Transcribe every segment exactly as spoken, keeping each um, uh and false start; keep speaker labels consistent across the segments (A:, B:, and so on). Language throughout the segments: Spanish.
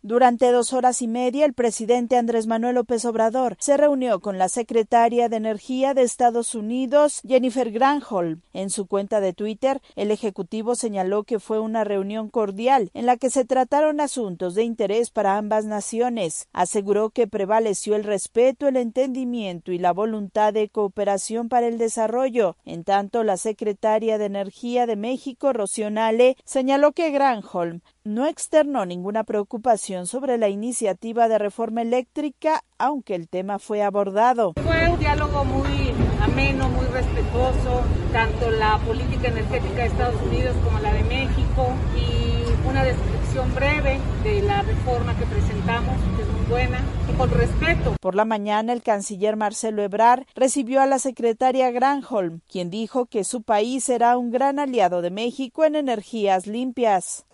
A: Durante dos horas y media, el presidente Andrés Manuel López Obrador se reunió con la secretaria de Energía de Estados Unidos, Jennifer Granholm. En su cuenta de Twitter, el ejecutivo señaló que fue una reunión cordial en la que se trataron asuntos de interés para ambas naciones. Aseguró que prevaleció el respeto, el entendimiento y la voluntad de cooperación para el desarrollo. En tanto, la secretaria de Energía de México, Rocío Nale, señaló que Granholm no externó ninguna preocupación sobre la iniciativa de reforma eléctrica, aunque el tema fue abordado.
B: Fue un diálogo muy ameno, muy respetuoso, tanto la política energética de Estados Unidos como la de México, y una descripción breve de la reforma que presentamos, que es muy buena, y con respeto.
A: Por la mañana, el canciller Marcelo Ebrard recibió a la secretaria Granholm, quien dijo que su país será un gran aliado de México en energías limpias.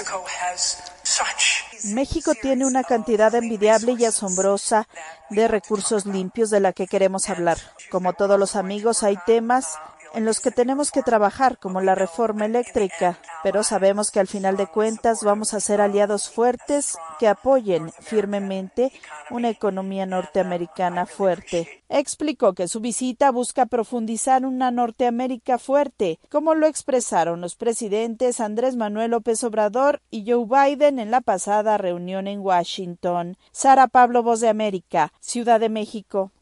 A: México tiene una cantidad envidiable y asombrosa de recursos limpios de la que queremos hablar. Como todos los amigos, hay temas en los que tenemos que trabajar, como la reforma eléctrica, pero sabemos que al final de cuentas vamos a ser aliados fuertes que apoyen firmemente una economía norteamericana fuerte. Explicó que su visita busca profundizar una Norteamérica fuerte, como lo expresaron los presidentes Andrés Manuel López Obrador y Joe Biden en la pasada reunión en Washington. Sara Pablo, Voz de América, Ciudad de México.